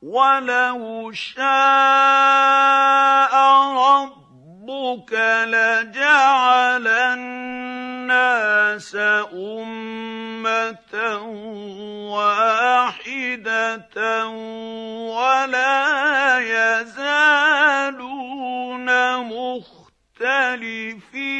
وَلَوْ شَاءَ رَبُّكَ لَجَعَلَ النَّاسَ أُمَّةً وَاحِدَةً وَلَا يَزَالُونَ مُخْتَلِفِينَ.